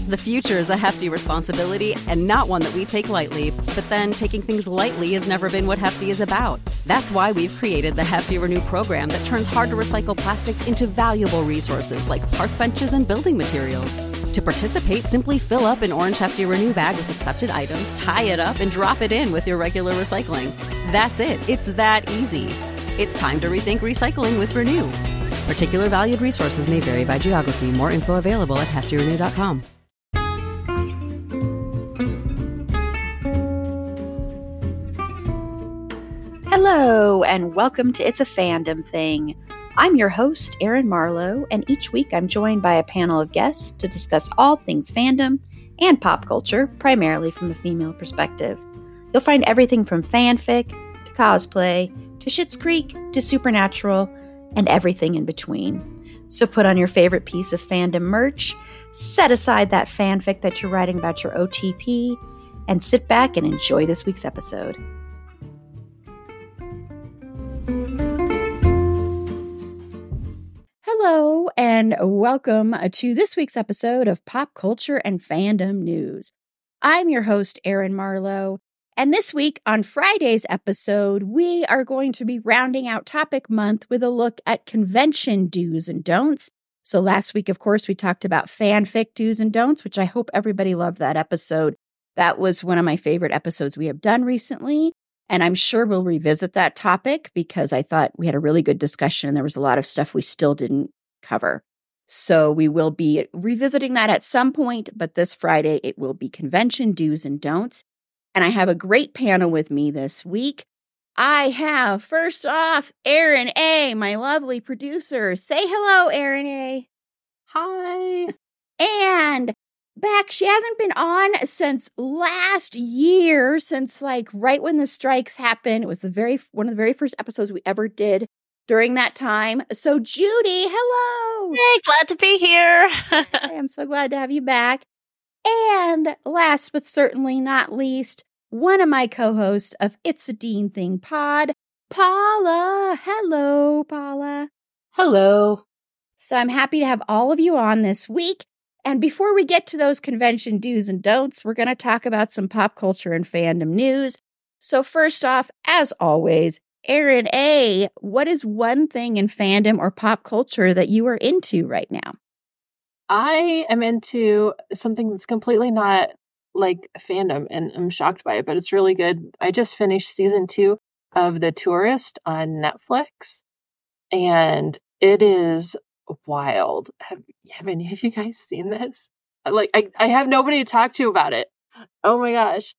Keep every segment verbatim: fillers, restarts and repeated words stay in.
The future is a hefty responsibility and not one that we take lightly, but then taking things lightly has never been what Hefty is about. That's why we've created the Hefty Renew program that turns hard-to-recycle plastics into valuable resources like park benches and building materials. To participate, simply fill up an orange Hefty Renew bag with accepted items, tie it up, and drop it in with your regular recycling. That's it. It's that easy. It's time to rethink recycling with Renew. Particular valued resources may vary by geography. More info available at hefty renew dot com. Hello, and welcome to It's a Fandom Thing. I'm your host, Erin Marlowe, and each week I'm joined by a panel of guests to discuss all things fandom and pop culture, primarily from a female perspective. You'll find everything from fanfic to cosplay to Schitt's Creek to Supernatural and everything in between. So put on your favorite piece of fandom merch, set aside that fanfic that you're writing about your O T P, and sit back and enjoy this week's episode. Hello, and welcome to this week's episode of Pop Culture and Fandom News. I'm your host, Erin Marlowe, and this week on Friday's episode, we are going to be rounding out Topic Month with a look at convention do's and don'ts. So last week, of course, we talked about fanfic do's and don'ts, which I hope everybody loved that episode. That was one of my favorite episodes we have done recently. And I'm sure we'll revisit that topic because I thought we had a really good discussion and there was a lot of stuff we still didn't cover. So we will be revisiting that at some point, but this Friday it will be convention do's and don'ts. And I have a great panel with me this week. I have, first off, Erin A., my lovely producer. Say hello, Erin A. Hi. And back, she hasn't been on since last year, since like right when the strikes happened. It was the very one of the very first episodes we ever did during that time. So Judy, hello. Hey, glad to be here. I am so glad to have you back. And last but certainly not least, one of my co-hosts of It's a Dean Thing pod, Paula. Hello, Paula. Hello. So I'm happy to have all of you on this week. And before we get to those convention do's and don'ts, we're going to talk about some pop culture and fandom news. So first off, as always, Erin A., what is one thing in fandom or pop culture that you are into right now? I am into something that's completely not like fandom, and I'm shocked by it, but it's really good. I just finished season two of The Tourist on Netflix, and it is wild. Have, have any of you guys seen this? Like, I, I have nobody to talk to about it. Oh my gosh.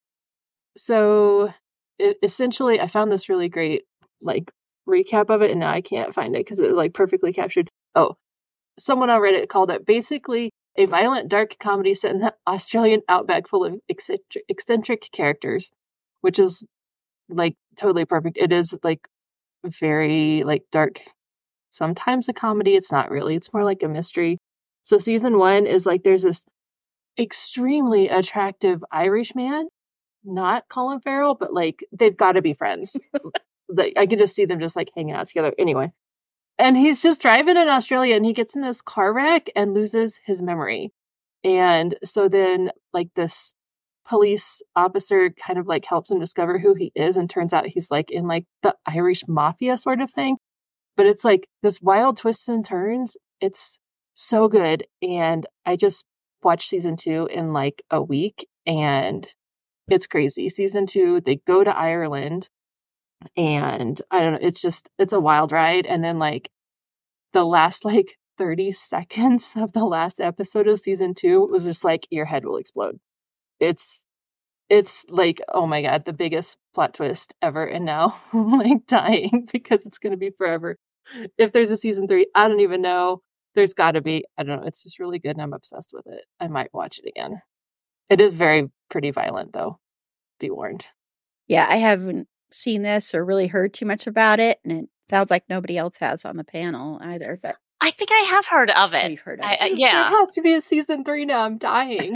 So it, essentially, I found this really great like recap of it, and now I can't find it because it like perfectly captured. Oh, someone on Reddit called it basically a violent, dark comedy set in the Australian outback full of eccentric, eccentric characters, which is like totally perfect. It is like very like dark. Sometimes a comedy, it's not really. It's more like a mystery. So season one is like there's this extremely attractive Irish man, not Colin Farrell, but like they've got to be friends. Like, I can just see them just like hanging out together. Anyway. And he's just driving in Australia and he gets in this car wreck and loses his memory. And so then like this police officer kind of like helps him discover who he is. And turns out he's like in like the Irish mafia sort of thing. But it's like this wild twists and turns. It's so good. And I just watched season two in like a week and it's crazy. Season two, they go to Ireland. And I don't know, it's just, it's a wild ride. And then like the last like thirty seconds of the last episode of season two was just like, your head will explode. It's, it's like, oh my God, the biggest plot twist ever. And now I'm like dying because it's going to be forever. If there's a season three, I don't even know. There's got to be. I don't know. It's just really good and I'm obsessed with it. I might watch it again. It is very pretty violent though. Be warned. Yeah, I haven't seen this or really heard too much about it, and it sounds like nobody else has on the panel either. But I think I have heard of it. You've heard of I, it. I, yeah. There has to be a season three now. I'm dying.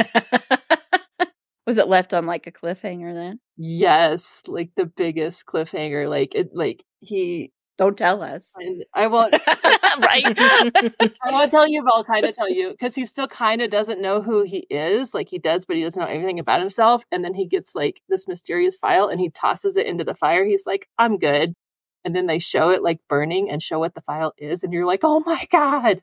Was it left on like a cliffhanger then? Yes, like the biggest cliffhanger. Like it, like he Don't tell us. And I won't. Right? I won't tell you, but I'll kind of tell you because he still kind of doesn't know who he is. Like he does, but he doesn't know anything about himself. And then he gets like this mysterious file and he tosses it into the fire. He's like, I'm good. And then they show it like burning and show what the file is. And you're like, oh my God.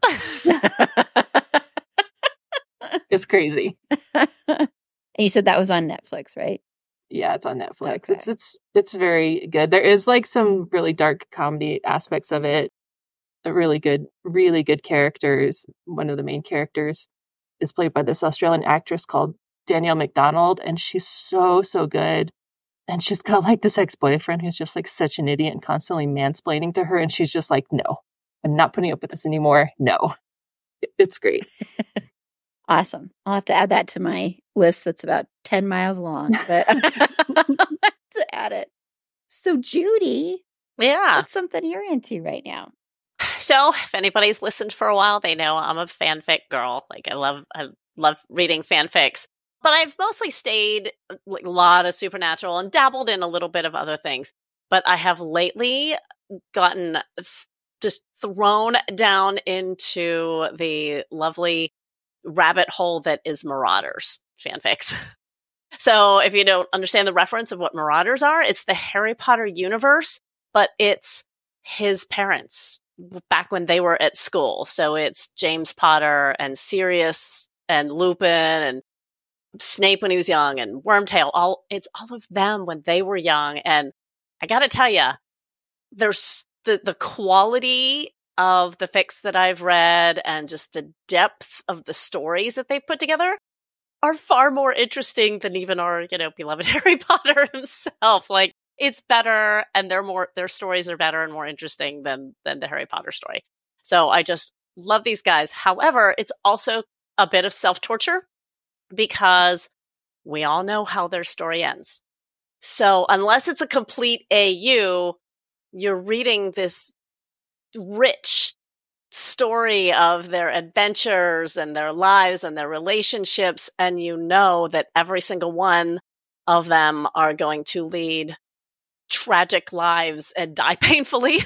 It's crazy. And you said that was on Netflix, right? Yeah, it's on Netflix. Okay. It's it's it's very good. There is like some really dark comedy aspects of it. A really good, really good characters. One of the main characters is played by this Australian actress called Danielle McDonald, and she's so so good. And she's got like this ex-boyfriend who's just like such an idiot and constantly mansplaining to her, and she's just like, "No, I'm not putting up with this anymore. No." It's great. Awesome. I'll have to add that to my list that's about ten miles long, but to add it. So, Judy, Yeah. what's something you're into right now? So, if anybody's listened for a while, they know I'm a fanfic girl. Like, I love, I love reading fanfics. But I've mostly stayed like, a lot of Supernatural and dabbled in a little bit of other things. But I have lately gotten f- just thrown down into the lovely rabbit hole that is Marauders fanfics. So if you don't understand the reference of what Marauders are, it's the Harry Potter universe, but it's his parents back when they were at school. So it's James Potter and Sirius and Lupin and Snape when he was young and Wormtail. All it's all of them when they were young. And I got to tell you, there's the, the quality of the fics that I've read and just the depth of the stories that they put together are far more interesting than even our, you know, beloved Harry Potter himself. Like it's better and they're more, their stories are better and more interesting than, than the Harry Potter story. So I just love these guys. However, it's also a bit of self-torture because we all know how their story ends. So unless it's a complete A U, you're reading this rich story of their adventures and their lives and their relationships, and you know that every single one of them are going to lead tragic lives and die painfully.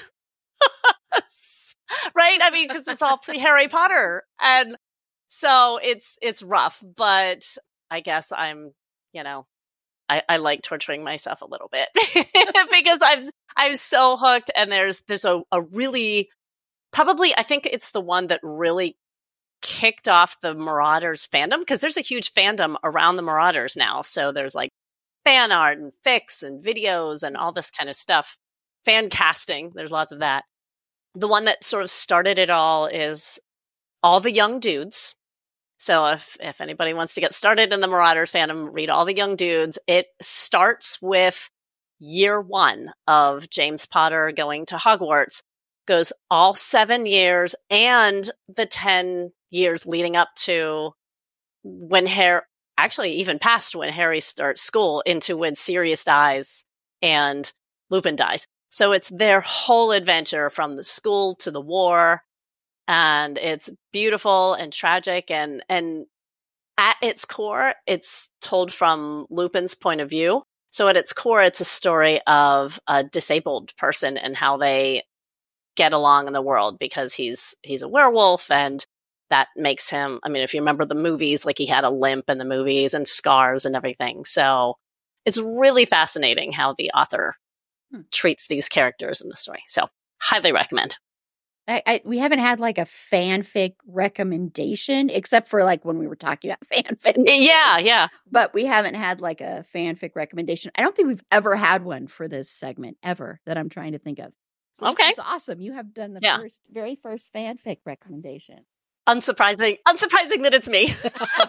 Right? I mean, because it's all pre-Harry Potter. And so it's it's rough, but I guess I'm, you know, I, I like torturing myself a little bit because I'm I'm so hooked, and there's there's a, a really probably I think it's the one that really kicked off the Marauders fandom, because there's a huge fandom around the Marauders now. So there's like fan art and fics and videos and all this kind of stuff. Fan casting, there's lots of that. The one that sort of started it all is All the Young Dudes. So if, if anybody wants to get started in the Marauders fandom, read All the Young Dudes. It starts with year one of James Potter going to Hogwarts, goes all seven years and the ten years leading up to when Harry, actually even past when Harry starts school, into when Sirius dies and Lupin dies. So it's their whole adventure from the school to the war. And it's beautiful and tragic, and and at its core, it's told from Lupin's point of view. So at its core, it's a story of a disabled person and how they get along in the world, because he's he's a werewolf, and that makes him, I mean, if you remember the movies, like he had a limp in the movies and scars and everything. So it's really fascinating how the author hmm. treats these characters in the story. So highly recommend. I, I, we haven't had like a fanfic recommendation, except for like when we were talking about fanfic. Yeah, yeah. But we haven't had like a fanfic recommendation. I don't think we've ever had one for this segment, ever, that I'm trying to think of. So okay. This is awesome. You have done the yeah. first, very first fanfic recommendation. Unsurprising. Unsurprising that it's me.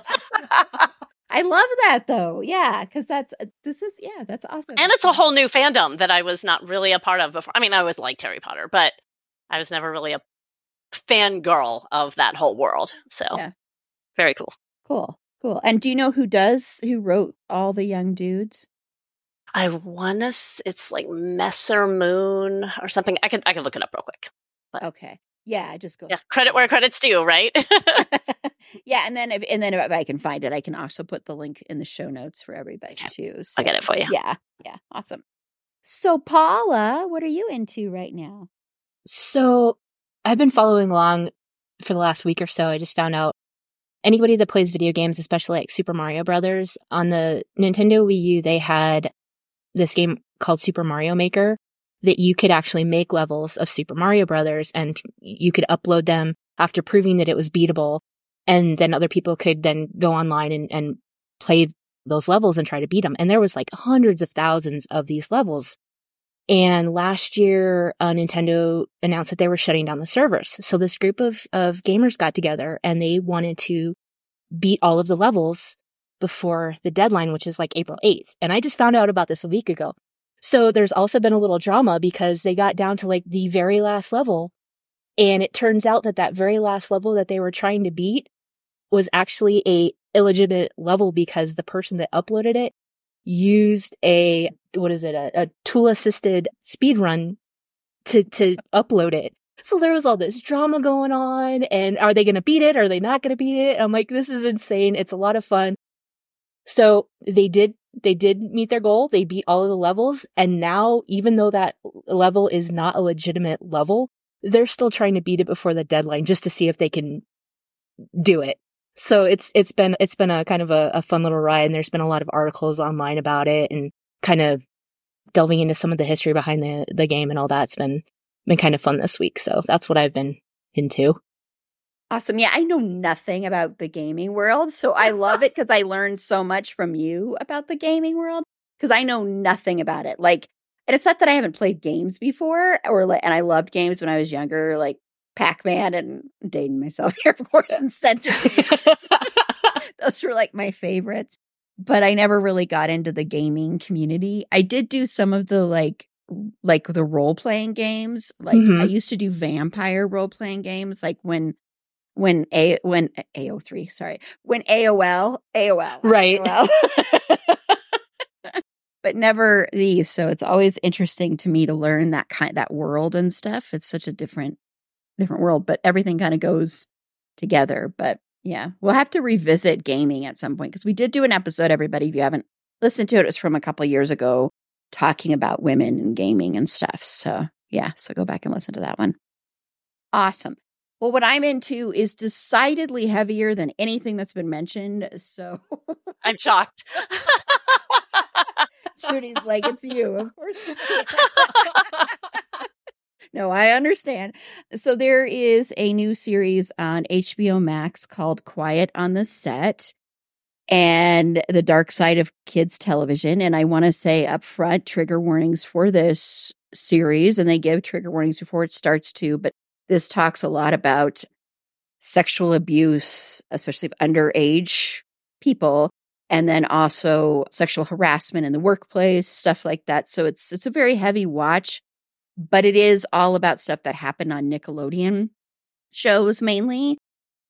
I love that though. Yeah, because that's, this is, yeah, that's awesome. And it's a whole new fandom that I was not really a part of before. I mean, I always liked Harry Potter, but I was never really a fangirl of that whole world. So yeah. Very cool. Cool. Cool. And do you know who does, who wrote All the Young Dudes? I want to, it's like Messer Moon or something. I could, I could look it up real quick. But. Okay. Yeah. Just go. Yeah. Credit where credit's due, right? Yeah. And then if, and then if I can find it, I can also put the link in the show notes for everybody okay. too. So, I'll get it for you. Yeah. Yeah. Awesome. So Paula, what are you into right now? So I've been following along for the last week or so. I just found out anybody that plays video games, especially like Super Mario Brothers, on the Nintendo Wii U, they had this game called Super Mario Maker that you could actually make levels of Super Mario Brothers, and you could upload them after proving that it was beatable. And then other people could then go online and, and play those levels and try to beat them. And there was like hundreds of thousands of these levels. And last year, uh, Nintendo announced that they were shutting down the servers. So this group of, of gamers got together and they wanted to beat all of the levels before the deadline, which is like April eighth. And I just found out about this a week ago. So there's also been a little drama because they got down to like the very last level. And it turns out that that very last level that they were trying to beat was actually a illegitimate level because the person that uploaded it used a, what is it, a, a tool-assisted speed run to, to upload it. So there was all this drama going on, and are they going to beat it? Are they not going to beat it? I'm like, this is insane. It's a lot of fun. So they did, they did meet their goal. They beat all of the levels. And now, even though that level is not a legitimate level, they're still trying to beat it before the deadline just to see if they can do it. So it's, it's been, it's been a kind of a, a fun little ride. And there's been a lot of articles online about it and kind of delving into some of the history behind the, the game and all that. It's been, been kind of fun this week. So that's what I've been into. Awesome. Yeah, I know nothing about the gaming world, so I love it because I learned so much from you about the gaming world because I know nothing about it. Like, and it's not that I haven't played games before, or like, and I loved games when I was younger, like Pac-Man, and I'm dating myself here, of course, and Centipede. Those were like my favorites, but I never really got into the gaming community. I did do some of the like, like the role-playing games. Like mm-hmm. I used to do vampire role-playing games, like when. When A when A O three, sorry, when A O L, A O L, right? A O L. But never these. So it's always interesting to me to learn that kind that world and stuff. It's such a different different world, but everything kind of goes together. But yeah, we'll have to revisit gaming at some point because we did do an episode. Everybody, if you haven't listened to it, it was from a couple of years ago, talking about women and gaming and stuff. So yeah, so go back and listen to that one. Awesome. Well, what I'm into is decidedly heavier than anything that's been mentioned. So I'm shocked. Judy's like, it's you, of course. No, I understand. So there is a new series on H B O Max called Quiet on the Set and the Dark Side of Kids Television. And I want to say up front, trigger warnings for this series. And they give trigger warnings before it starts too. But this talks a lot about sexual abuse, especially of underage people, and then also sexual harassment in the workplace, stuff like that. So it's it's a very heavy watch, but it is all about stuff that happened on Nickelodeon shows mainly,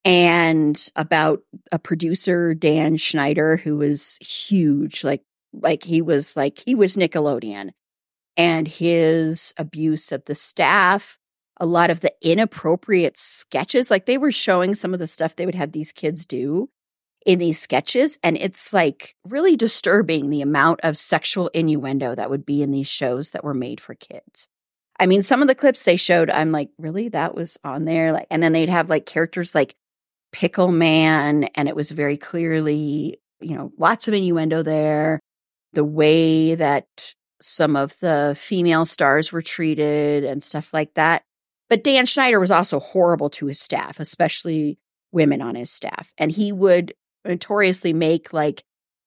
and about a producer, Dan Schneider, who was huge, like like he was like he was Nickelodeon, and his abuse of the staff. A lot of the inappropriate sketches, like they were showing some of the stuff they would have these kids do in these sketches. And it's like really disturbing the amount of sexual innuendo that would be in these shows that were made for kids. I mean, some of the clips they showed, I'm like, really? That was on there? Like, and then they'd have like characters like Pickle Man, and it was very clearly, you know, lots of innuendo there. The way that some of the female stars were treated and stuff like that. But Dan Schneider was also horrible to his staff, especially women on his staff. And he would notoriously make like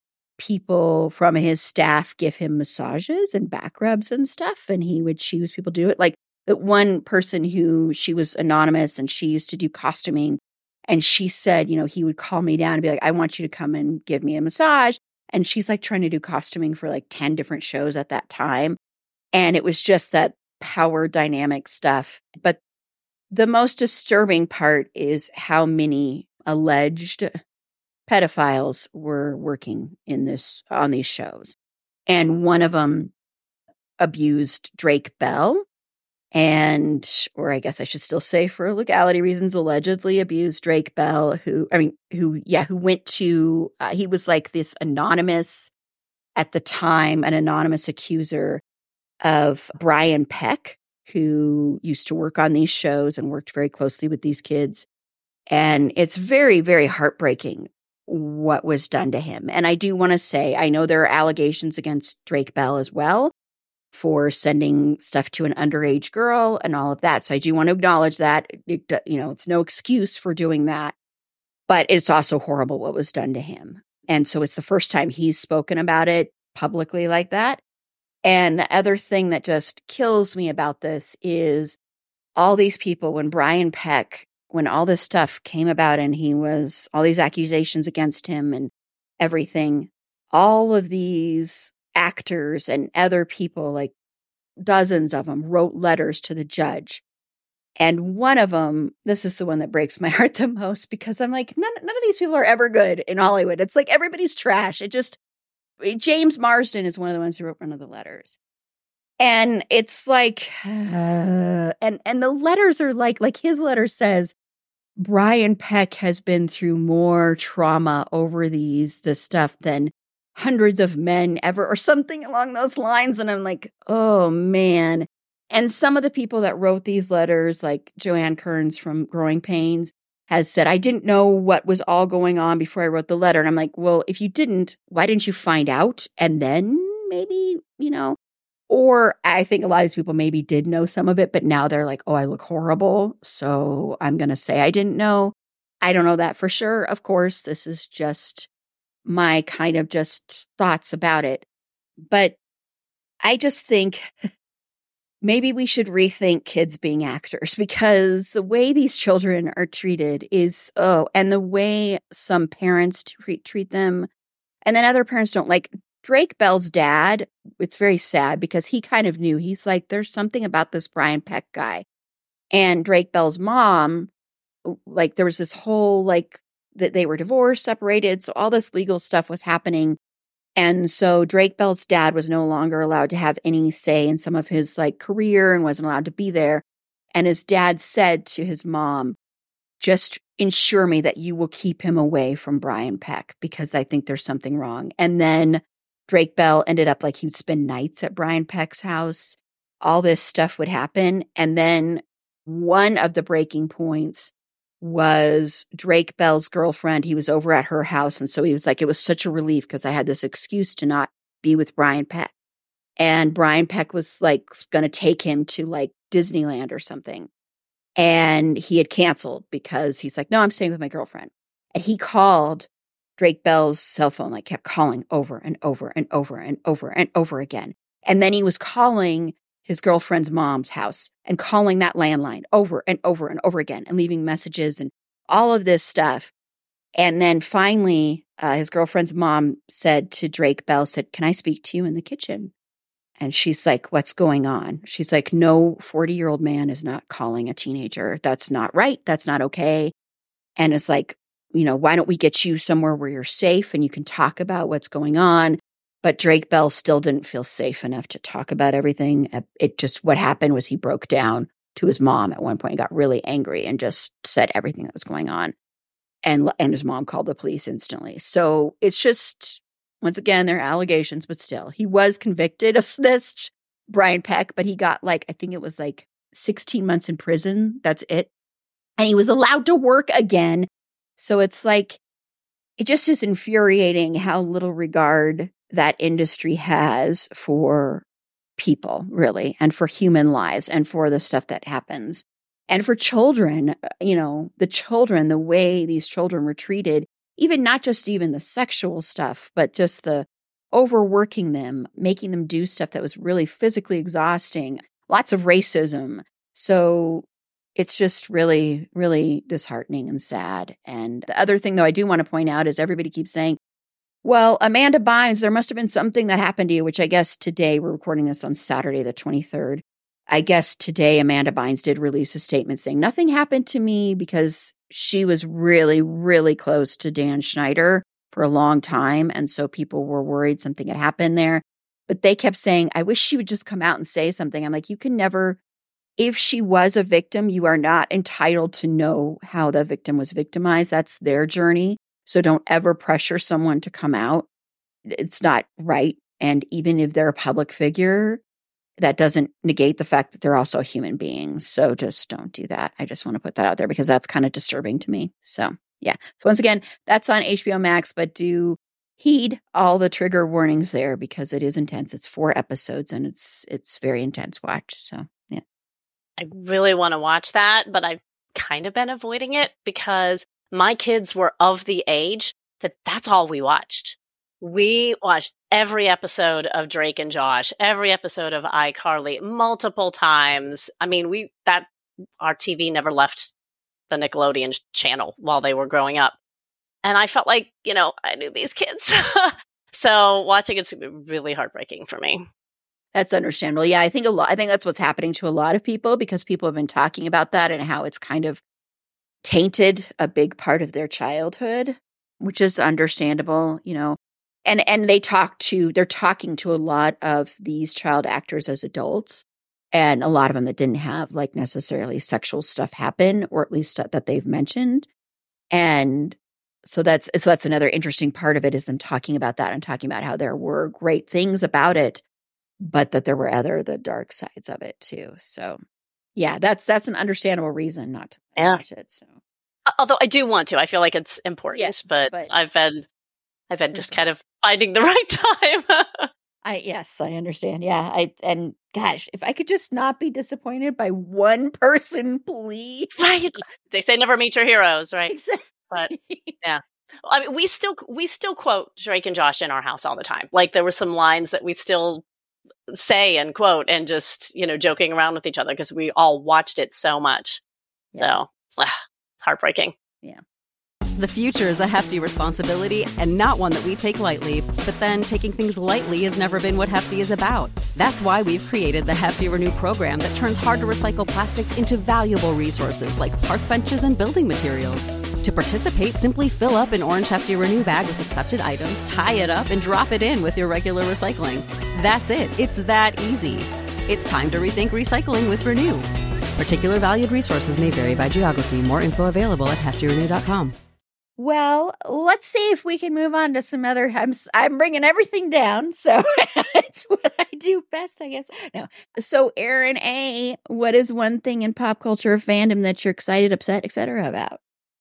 people from his staff give him massages and back rubs and stuff. And he would choose people to do it. Like one person who she was anonymous and she used to do costuming. And she said, you know, he would call me down and be like, I want you to come and give me a massage. And she's like trying to do costuming for like ten different shows at that time. And it was just that power dynamic stuff. But the most disturbing part is how many alleged pedophiles were working in this on these shows. And one of them abused Drake Bell, and, or I guess I should still say for legality reasons, allegedly abused Drake Bell, who, I mean, who, yeah, who went to, uh, he was like this anonymous, at the time, an anonymous accuser of Brian Peck, who used to work on these shows and worked very closely with these kids. And it's very, very heartbreaking what was done to him. And I do want to say, I know there are allegations against Drake Bell as well for sending stuff to an underage girl and all of that. So I do want to acknowledge that. It, you know, it's no excuse for doing that, but it's also horrible what was done to him. And so it's the first time he's spoken about it publicly like that. And the other thing that just kills me about this is all these people, when Brian Peck, when all this stuff came about and he was, all these accusations against him and everything, all of these actors and other people, like dozens of them, wrote letters to the judge. And one of them, this is the one that breaks my heart the most, because I'm like, none, none of these people are ever good in Hollywood. It's like everybody's trash. It just, James Marsden is one of the ones who wrote one of the letters. And it's like, uh, and, and the letters are like, like his letter says, Brian Peck has been through more trauma over these, this stuff than hundreds of men ever, or something along those lines. And I'm like, oh man. And some of the people that wrote these letters, like Joanne Kearns from Growing Pains, has said, I didn't know what was all going on before I wrote the letter. And I'm like, well, if you didn't, why didn't you find out? And then maybe, you know, or I think a lot of these people maybe did know some of it, but now they're like, oh, I look horrible, so I'm going to say I didn't know. I don't know that for sure. Of course, this is just my kind of just thoughts about it. But I just think maybe we should rethink kids being actors, because the way these children are treated is, oh, and the way some parents treat, treat them, and then other parents don't. Like Drake Bell's dad, it's very sad because he kind of knew. He's like, there's something about this Brian Peck guy. And Drake Bell's mom, like there was this whole, like, that they were divorced, separated. So all this legal stuff was happening. And so Drake Bell's dad was no longer allowed to have any say in some of his like career and wasn't allowed to be there. And his dad said to his mom, just ensure me that you will keep him away from Brian Peck, because I think there's something wrong. And then Drake Bell ended up like he'd spend nights at Brian Peck's house. All this stuff would happen. And then one of the breaking points was Drake Bell's girlfriend. He was over at her house. And so he was like, it was such a relief because I had this excuse to not be with Brian Peck. And Brian Peck was like going to take him to like Disneyland or something. And he had canceled because he's like, no, I'm staying with my girlfriend. And he called Drake Bell's cell phone, like kept calling over and over and over and over and over again. And then he was calling his girlfriend's mom's house and calling that landline over and over and over again and leaving messages and all of this stuff. And then finally, uh, his girlfriend's mom said to Drake Bell, said, can I speak to you in the kitchen? And she's like, what's going on? She's like, no forty-year-old man is not calling a teenager. That's not right. That's not okay. And it's like, you know, why don't we get you somewhere where you're safe and you can talk about what's going on? But Drake Bell still didn't feel safe enough to talk about everything. It just, what happened was he broke down to his mom at one point, got really angry and just said everything that was going on. And, and his mom called the police instantly. So it's just, once again, there are allegations, but still, he was convicted of this, Brian Peck, but he got like, I think it was like sixteen months in prison. That's it. And he was allowed to work again. So it's like, it just is infuriating how little regard that industry has for people, really, and for human lives and for the stuff that happens. And for children, you know, the children, the way these children were treated, even not just even the sexual stuff, but just the overworking them, making them do stuff that was really physically exhausting, lots of racism. So it's just really, really disheartening and sad. And the other thing, though, I do want to point out is everybody keeps saying, well, Amanda Bynes, there must have been something that happened to you, which I guess today, we're recording this on Saturday, the twenty-third. I guess today Amanda Bynes did release a statement saying nothing happened to me, because she was really, really close to Dan Schneider for a long time. And so people were worried something had happened there. But they kept saying, I wish she would just come out and say something. I'm like, you can never, if she was a victim, you are not entitled to know how the victim was victimized. That's their journey. So don't ever pressure someone to come out. It's not right. And even if they're a public figure, that doesn't negate the fact that they're also human beings. So just don't do that. I just want to put that out there because that's kind of disturbing to me. So yeah. So once again, that's on H B O Max, but do heed all the trigger warnings there because it is intense. It's four episodes and it's it's very intense watch. So yeah. I really want to watch that, but I've kind of been avoiding it because my kids were of the age that that's all we watched. We watched every episode of Drake and Josh, every episode of iCarly multiple times. I mean, we that our T V never left the Nickelodeon channel while they were growing up. And I felt like, you know, I knew these kids. So watching it's really heartbreaking for me. That's understandable. Yeah, I think a lot I think that's what's happening to a lot of people because people have been talking about that and how it's kind of tainted a big part of their childhood, which is understandable, you know. And and they talk to they're talking to a lot of these child actors as adults, and a lot of them that didn't have like necessarily sexual stuff happen, or at least that they've mentioned. And so that's so that's another interesting part of it is them talking about that and talking about how there were great things about it, but that there were other the dark sides of it too. So yeah, that's that's an understandable reason not to yeah. watch it. So although I do want to, I feel like it's important, yeah, but, but I've been I've been just kind of finding the right time. I yes, I understand. Yeah, I and gosh, if I could just not be disappointed by one person, please. Right? They say never meet your heroes, right? Exactly. But yeah, I mean, we still we still quote Drake and Josh in our house all the time. Like there were some lines that we still say and quote, and just you know joking around with each other because we all watched it so much. Yeah. So ugh, it's heartbreaking. Yeah. The future is a hefty responsibility and not one that we take lightly. But then taking things lightly has never been what Hefty is about. That's why we've created the Hefty Renew program that turns hard-to-recycle plastics into valuable resources like park benches and building materials. To participate, simply fill up an orange Hefty Renew bag with accepted items, tie it up, and drop it in with your regular recycling. That's it. It's that easy. It's time to rethink recycling with Renew. Particular valued resources may vary by geography. More info available at hefty renew dot com. Well, let's see if we can move on to some other. I'm I'm bringing everything down, so it's what I do best, I guess. No, so Erin A., what is one thing in pop culture or fandom that you're excited, upset, et cetera about?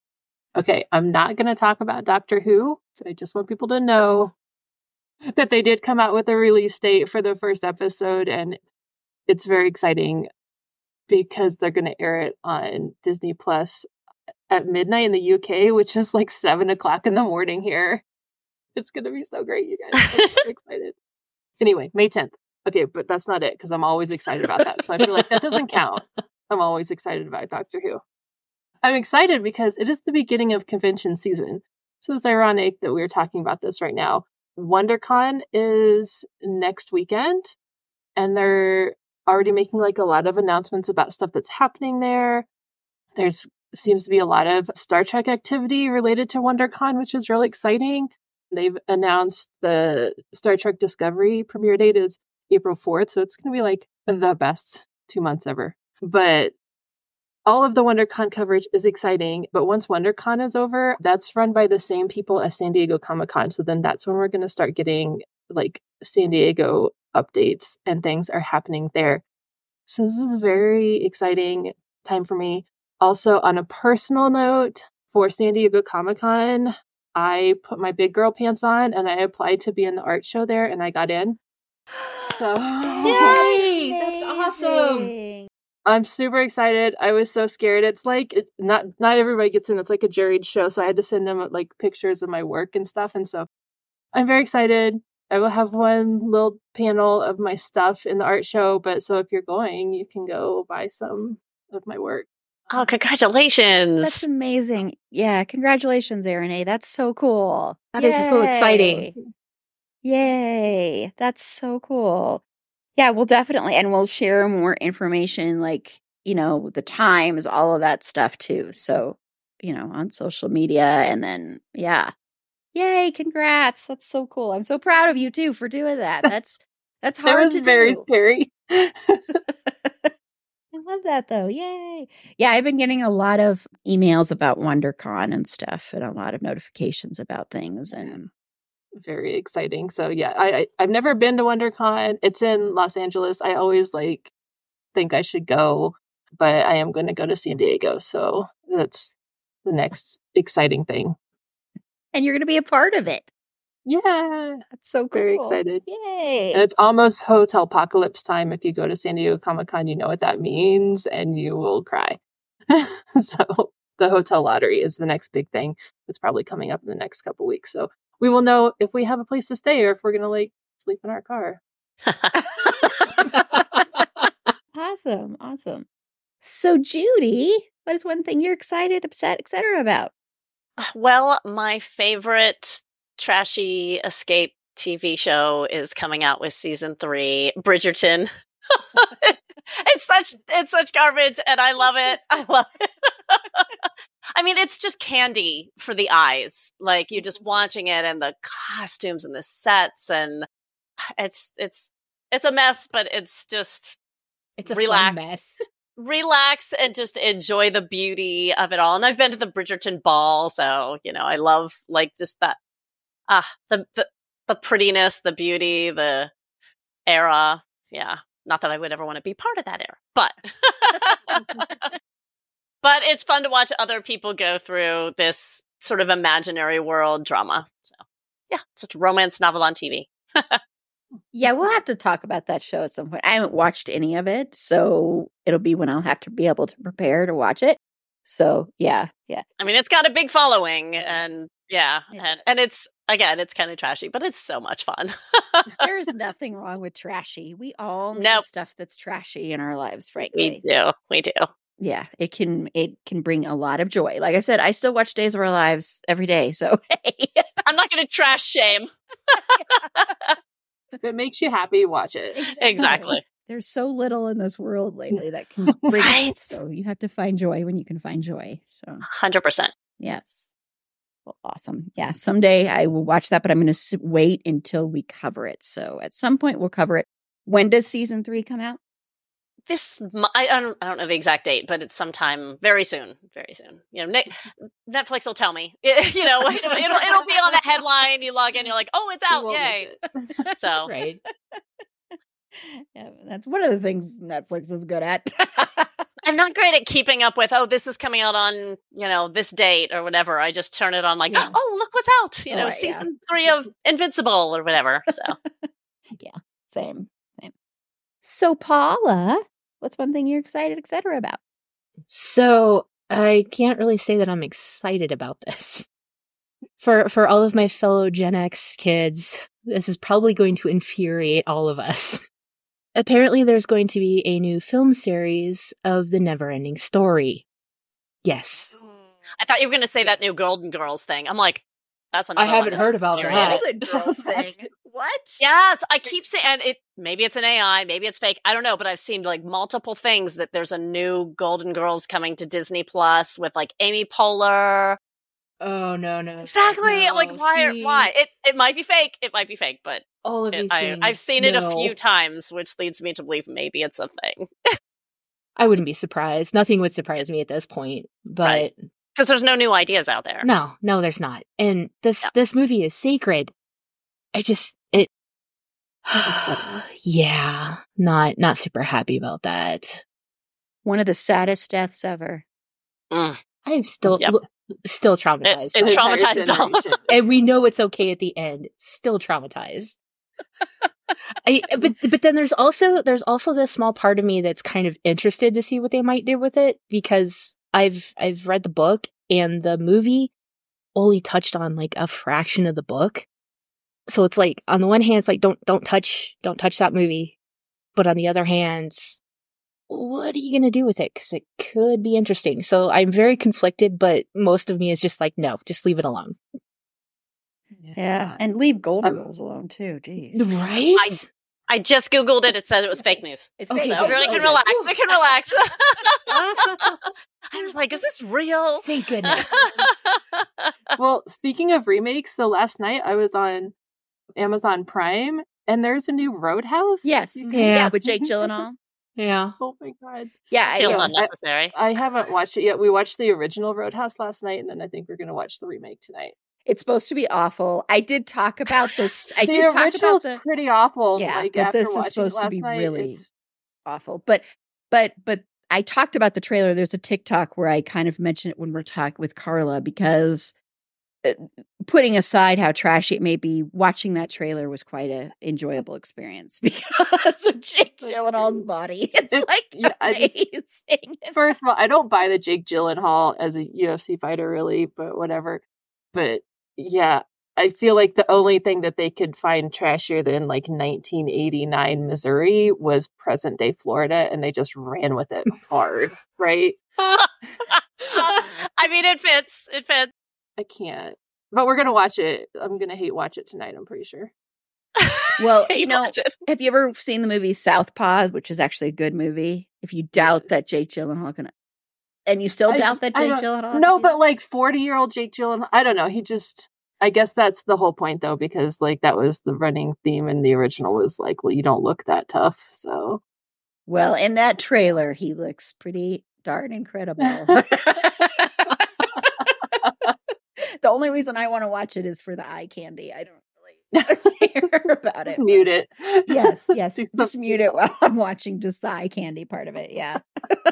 Okay, I'm not going to talk about Doctor Who. So I just want people to know that they did come out with a release date for the first episode, and it's very exciting because they're going to air it on Disney Plus at midnight in the U K, which is like seven o'clock in the morning here. It's going to be so great, you guys. I'm so excited. Anyway, May tenth. Okay, but that's not it, because I'm always excited about that. So I feel like that doesn't count. I'm always excited about Doctor Who. I'm excited because it is the beginning of convention season. So it's ironic that we're talking about this right now. WonderCon is next weekend, and they're already making like a lot of announcements about stuff that's happening there. There's seems to be a lot of Star Trek activity related to WonderCon, which is really exciting. They've announced the Star Trek Discovery premiere date is April fourth, so it's going to be like the best two months ever. But all of the WonderCon coverage is exciting, but once WonderCon is over, that's run by the same people as San Diego Comic-Con, so then that's when we're going to start getting like San Diego updates and things are happening there. So this is a very exciting time for me. Also, on a personal note, for San Diego Comic-Con, I put my big girl pants on and I applied to be in the art show there, and I got in. So, yay! That's awesome. I'm super excited. I was so scared. It's like it, not not everybody gets in. It's like a juried show, so I had to send them like pictures of my work and stuff. And so, I'm very excited. I will have one little panel of my stuff in the art show. But so if you're going, you can go buy some of my work. Oh, congratulations. That's amazing. Yeah, congratulations, Erin A. That's so cool. That Yay. Is so exciting. Yay. That's so cool. Yeah, we'll definitely, and we'll share more information, like, you know, the times, all of that stuff too. So, you know, on social media, and then, yeah. Yay, congrats. That's so cool. I'm so proud of you too for doing that. That's, that's hard that was to do. very scary. I love that though. Yay. Yeah, I've been getting a lot of emails about WonderCon and stuff, and a lot of notifications about things. And very exciting. So yeah, I, I I've never been to WonderCon. It's in Los Angeles. I always like think I should go, but I am going to go to San Diego. So that's the next exciting thing. And you're going to be a part of it. Yeah, That's so cool. very excited. Yay. And it's almost Hotel Apocalypse time. If you go to San Diego Comic-Con, you know what that means, and you will cry. So the hotel lottery is the next big thing that's probably coming up in the next couple weeks. So we will know if we have a place to stay or if we're going to like sleep in our car. Awesome. Awesome. So Judy, what is one thing you're excited, upset, et cetera about? Well, my favorite trashy escape T V show is coming out with season three, Bridgerton. It's such it's such garbage, and I love it. I love it. I mean, it's just candy for the eyes. Like, you're just watching it, and the costumes and the sets, and it's it's it's a mess, but it's just It's a relax, fun mess. relax, and just enjoy the beauty of it all. And I've been to the Bridgerton ball, so you know I love like just that ah the the, the prettiness, the beauty, the era. Yeah. Not that I would ever want to be part of that era, but but it's fun to watch other people go through this sort of imaginary world drama. So yeah, it's just a romance novel on T V. Yeah, we'll have to talk about that show at some point. I haven't watched any of it, so it'll be when I'll have to be able to prepare to watch it. So yeah, yeah. I mean, it's got a big following, and yeah, and, and it's again, it's kind of trashy, but it's so much fun. There is nothing wrong with trashy. We all need Nope. stuff that's trashy in our lives, We frankly. do, we do. Yeah, it can it can bring a lot of joy. Like I said, I still watch Days of Our Lives every day. So hey. I'm not going to trash shame. If it makes you happy, watch it. Exactly. There's so little in this world lately that can bring Right. it. So you have to find joy when you can find joy. So one hundred percent. yes. Well, awesome. Yeah, someday I will watch that, but I'm going to wait until we cover it. So at some point we'll cover it. When does season three come out? This mo- I, I don't I don't know the exact date, but it's sometime very soon, very soon. You know, ne- Netflix will tell me. You know, it'll, it'll it'll be on the headline. You log in, you're like, oh, it's You out, won't yay! miss it. So Right. Yeah, that's one of the things Netflix is good at. I'm not great at keeping up with. Oh, this is coming out on you know this date or whatever. I just turn it on like, Yeah. oh, look what's out. You know, Oh, yeah. season three of Invincible or whatever. So Same, same. So Paula, what's one thing you're excited, et cetera, about? So I can't really say that I'm excited about this. For for all of my fellow Gen X kids, this is probably going to infuriate all of us. Apparently there's going to be a new film series of The Neverending Story. Yes. I thought you were going to say that new Golden Girls thing. I'm like, that's another I haven't one. heard about Very that. good. Golden Girls thing. What? Yes, I keep saying, and it maybe it's an A I, maybe it's fake. I don't know, but I've seen like multiple things that there's a new Golden Girls coming to Disney Plus with like Amy Poehler. Oh, no, no. Exactly. I'm no, like, why? see, Why? It it might be fake. It might be fake, but All of it, these I, things. I've seen it a no. few times, which leads me to believe maybe it's a thing. I wouldn't be surprised. Nothing would surprise me at this point. But Right. Because there's no new ideas out there. no, no, there's not. And this Yeah. this movie is sacred. I just it. Yeah, not not super happy about that. One of the saddest deaths ever. Mm. I'm still Yep. look, still It, traumatized, it The entire traumatized all of generation. and we know it's okay at the end. Still traumatized. I but but then there's also there's also this small part of me that's kind of interested to see what they might do with it, because I've I've read the book, and the movie only touched on like a fraction of the book. So it's like, on the one hand, it's like, don't don't touch don't touch that movie, but on the other hand, what are you gonna do with it? Because it could be interesting. So I'm very conflicted, but most of me is just like, no, just leave it alone. Yeah. And leave Golden Um, Girls alone, too. Jeez. Right? I- I just Googled it. It said it was fake news. It's Okay, fake. So everybody can okay. relax. We can relax. I was like, is this real? Thank goodness. Well, speaking of remakes, so last night I was on Amazon Prime, and there's a new Roadhouse. Yes. You Yeah. can- Yeah. With Jake Gyllenhaal. Yeah. Oh my god. Yeah. I, Feels Yeah. unnecessary. I haven't watched it yet. We watched the original Roadhouse last night, and then I think we're gonna watch the remake tonight. It's supposed to be awful. I did talk about this. I the did talk about the pretty awful. Yeah, like, but after this is supposed to be night, really it's... awful. But but but I talked about the trailer. There's a TikTok where I kind of mentioned it when we're talking with Carla, because putting aside how trashy it may be, watching that trailer was quite a enjoyable experience because of Jake Gyllenhaal's body. It's, it's like yeah, amazing. Just, first of all, I don't buy the Jake Gyllenhaal as a U F C fighter, really, but whatever. But yeah, I feel like the only thing that they could find trashier than like nineteen eighty-nine Missouri was present day Florida, and they just ran with it hard, right? I mean, it fits. It fits. I can't. But we're going to watch it. I'm going to hate watch it tonight, I'm pretty sure. Well, you know, have you ever seen the movie Southpaw, which is actually a good movie? If you doubt that Jake Gyllenhaal can... And you still I, doubt that Jake Gyllenhaal? No, but like forty-year-old Jake Gyllenhaal, I don't know. He just... I guess that's the whole point, though, because like that was the running theme in the original was like, well, you don't look that tough, so... Well, in that trailer, he looks pretty darn incredible. The only reason I want to watch it is for the eye candy. I don't really care about just it. Mute it. Yes, yes. Just mute it while I'm watching just the eye candy part of it. Yeah.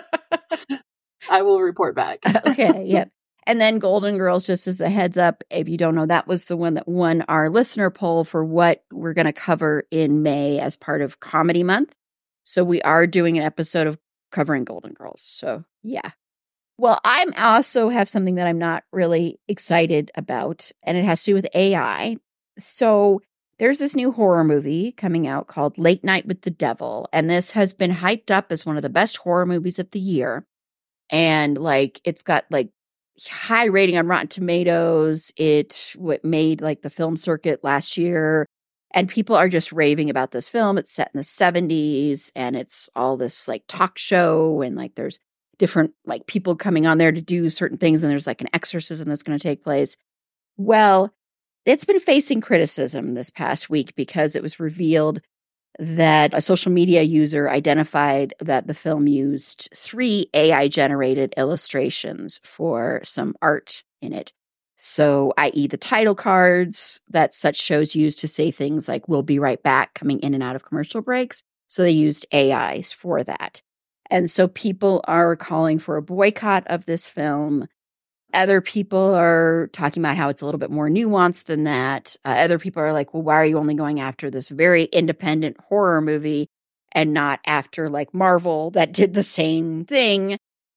I will report back. Okay, yep. And then Golden Girls, just as a heads up, if you don't know, that was the one that won our listener poll for what we're going to cover in May as part of Comedy Month. So we are doing an episode of covering Golden Girls. So yeah. Well, I also have something that I'm not really excited about, and it has to do with A I. So there's this new horror movie coming out called Late Night with the Devil, and this has been hyped up as one of the best horror movies of the year. And like, it's got like high rating on Rotten Tomatoes. It what made like the film circuit last year, and people are just raving about this film. It's set in the seventies, and it's all this like talk show, and like there's different like people coming on there to do certain things, and there's like an exorcism that's going to take place. Well, it's been facing criticism this past week because it was revealed that a social media user identified that the film used three A I-generated illustrations for some art in it. So, that is the title cards that such shows use to say things like, "We'll be right back," coming in and out of commercial breaks. So they used A Is for that. And so people are calling for a boycott of this film. Other people are talking about how it's a little bit more nuanced than that. Uh, other people are like, well, why are you only going after this very independent horror movie and not after like Marvel that did the same thing?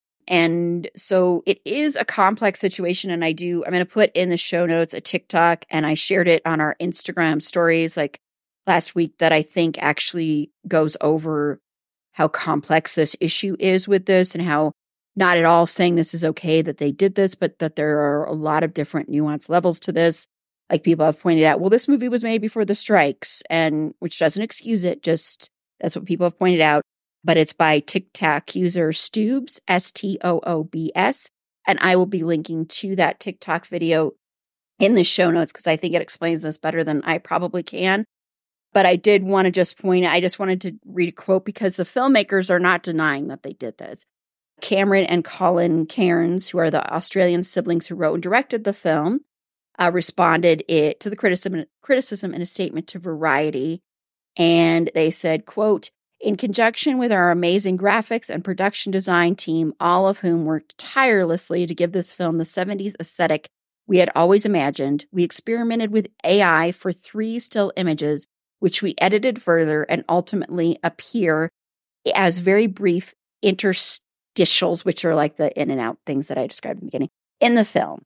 And so it is a complex situation. And I do, I'm going to put in the show notes a TikTok, and I shared it on our Instagram stories like last week that I think actually goes over how complex this issue is with this, and how not at all saying this is okay that they did this, but that there are a lot of different nuance levels to this. Like people have pointed out, well, this movie was made before the strikes, and which doesn't excuse it. Just that's what people have pointed out. But it's by TikTok user Stoobs, S T O O B S. And I will be linking to that TikTok video in the show notes because I think it explains this better than I probably can. But I did want to just point out, I just wanted to read a quote because the filmmakers are not denying that they did this. Cameron and Colin Cairns, who are the Australian siblings who wrote and directed the film, uh, responded it to the criticism, criticism in a statement to Variety. And they said, quote, "In conjunction with our amazing graphics and production design team, all of whom worked tirelessly to give this film the seventies aesthetic we had always imagined, we experimented with A I for three still images, which we edited further and ultimately appear as very brief interstitials, which are like the in and out things that I described in the beginning, in the film.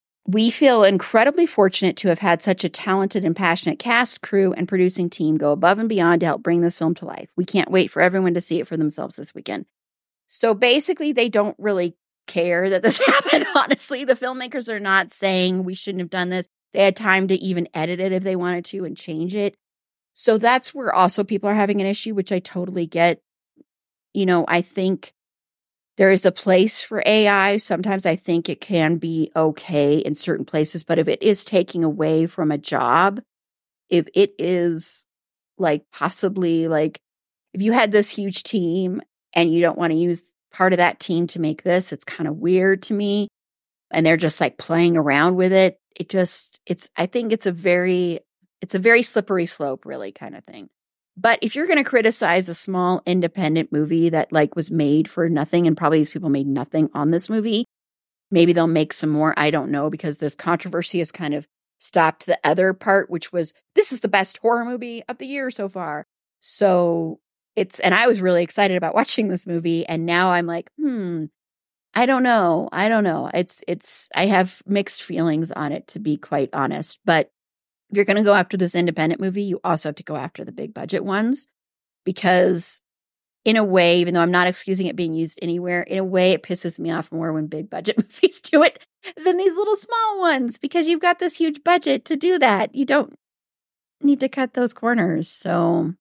We feel incredibly fortunate to have had such a talented and passionate cast, crew, and producing team go above and beyond to help bring this film to life. We can't wait for everyone to see it for themselves this weekend." So basically, they don't really care that this happened, honestly. The filmmakers are not saying we shouldn't have done this. They had time to even edit it if they wanted to and change it. So that's where also people are having an issue, which I totally get. You know, I think there is a place for A I. Sometimes I think it can be okay in certain places, but if it is taking away from a job, if it is like possibly like, if you had this huge team and you don't want to use part of that team to make this, it's kind of weird to me. And they're just like playing around with it. it just, it's, I think it's a very, it's a very slippery slope, really, kind of thing. But if you're going to criticize a small independent movie that like was made for nothing, and probably these people made nothing on this movie, maybe they'll make some more. I don't know, because this controversy has kind of stopped the other part, which was, this is the best horror movie of the year so far. So it's, and I was really excited about watching this movie. And now I'm like, hmm, I don't know. I don't know. It's, it's, I have mixed feelings on it, to be quite honest. But if you're going to go after this independent movie, you also have to go after the big budget ones, because in a way, even though I'm not excusing it being used anywhere, in a way it pisses me off more when big budget movies do it than these little small ones, because you've got this huge budget to do that. You don't need to cut those corners. So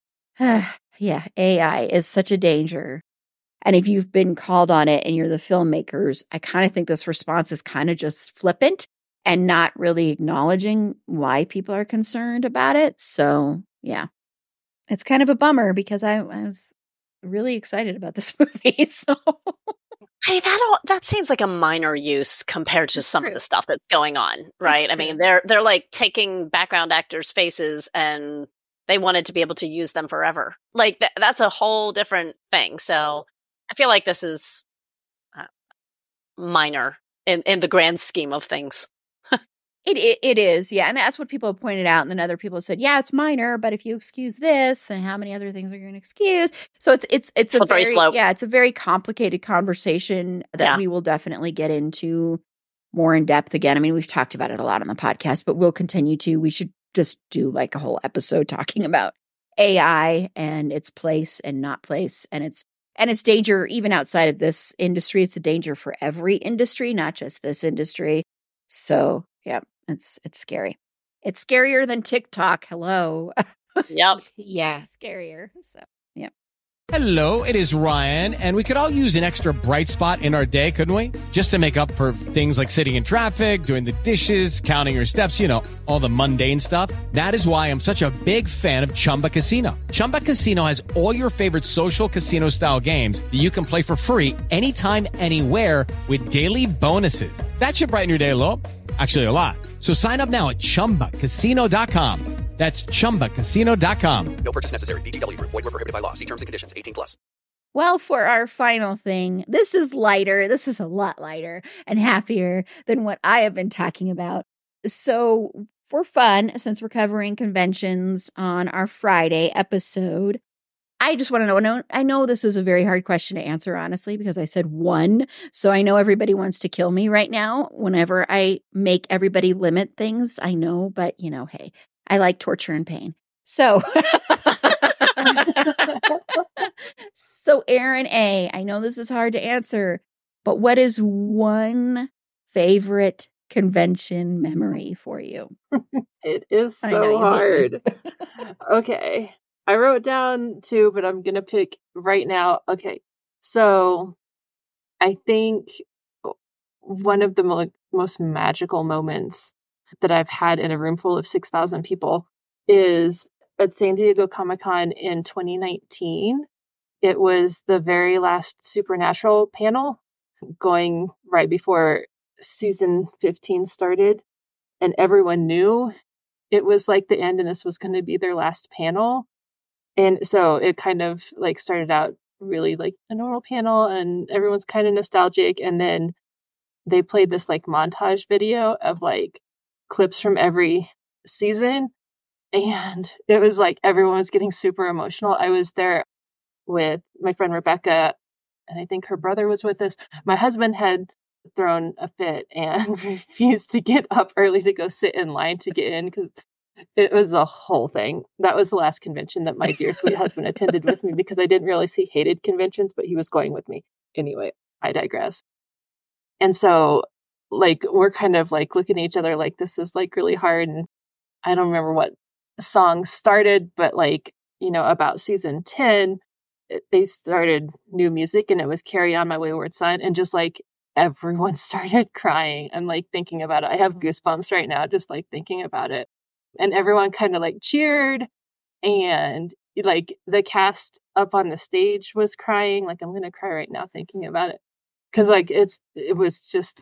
yeah, A I is such a danger. And if you've been called on it and you're the filmmakers, I kind of think this response is kind of just flippant and not really acknowledging why people are concerned about it. So yeah, it's kind of a bummer, because I, I was really excited about this movie. So hey, that all, that seems like a minor use compared to It's some true. of the stuff that's going on, right? It's I mean, true. they're they're like taking background actors' faces and they wanted to be able to use them forever. Like th- that's a whole different thing. So I feel like this is uh, minor in in the grand scheme of things. It, it it is, yeah, and that's what people have pointed out, and then other people have said, yeah, it's minor, but if you excuse this, then how many other things are you going to excuse? So it's it's it's Slippery a very slope. yeah, it's a very complicated conversation that Yeah. we will definitely get into more in depth again. I mean, we've talked about it a lot on the podcast, but we'll continue to. We should just do like a whole episode talking about A I and its place and not place, and its and its danger even outside of this industry. It's a danger for every industry, not just this industry. So yeah. It's it's scary. It's scarier than TikTok. Hello. Yep. Yeah. Scarier. So, yeah. Hello, it is Ryan, and we could all use an extra bright spot in our day, couldn't we? Just to make up for things like sitting in traffic, doing the dishes, counting your steps, you know, all the mundane stuff. That is why I'm such a big fan of Chumba Casino. Chumba Casino has all your favorite social casino style games that you can play for free anytime, anywhere with daily bonuses. That should brighten your day a little. Actually, a lot. So sign up now at chumba casino dot com. That's chumba casino dot com. No purchase necessary. V G W Group. Void where prohibited by law. See terms and conditions. eighteen plus. Well, for our final thing, this is lighter. This is a lot lighter and happier than what I have been talking about. So, for fun, since we're covering conventions on our Friday episode, I just want to know, I know, I know this is a very hard question to answer, honestly, because I said one. So I know everybody wants to kill me right now whenever I make everybody limit things. I know, but you know, hey, I like torture and pain. So, so Erin A., I know this is hard to answer, but what is one favorite convention memory for you? It is I know, so you hard. hate Okay. I wrote down two, but I'm going to pick right now. Okay. So I think one of the mo- most magical moments that I've had in a room full of six thousand people is at San Diego Comic-Con in twenty nineteen. It was the very last Supernatural panel going right before season fifteen started, and everyone knew it was like the end and this was going to be their last panel. And so it kind of like started out really like a normal panel and everyone's kind of nostalgic. And then they played this like montage video of like clips from every season. And it was like everyone was getting super emotional. I was there with my friend Rebecca, and I think her brother was with us. My husband had thrown a fit and refused to get up early to go sit in line to get in because it was a whole thing. That was the last convention that my dear sweet husband attended with me because I didn't realize he hated conventions, but he was going with me. Anyway, I digress. And so, like, we're kind of like looking at each other like this is like really hard. And I don't remember what song started, but like, you know, about season ten, it, they started new music and it was Carry On My Wayward Son. And just like everyone started crying. I'm like thinking about it. I have goosebumps right now, just like thinking about it. And everyone kind of like cheered, and like the cast up on the stage was crying. Like, I'm going to cry right now thinking about it. Cause like, it's, it was just,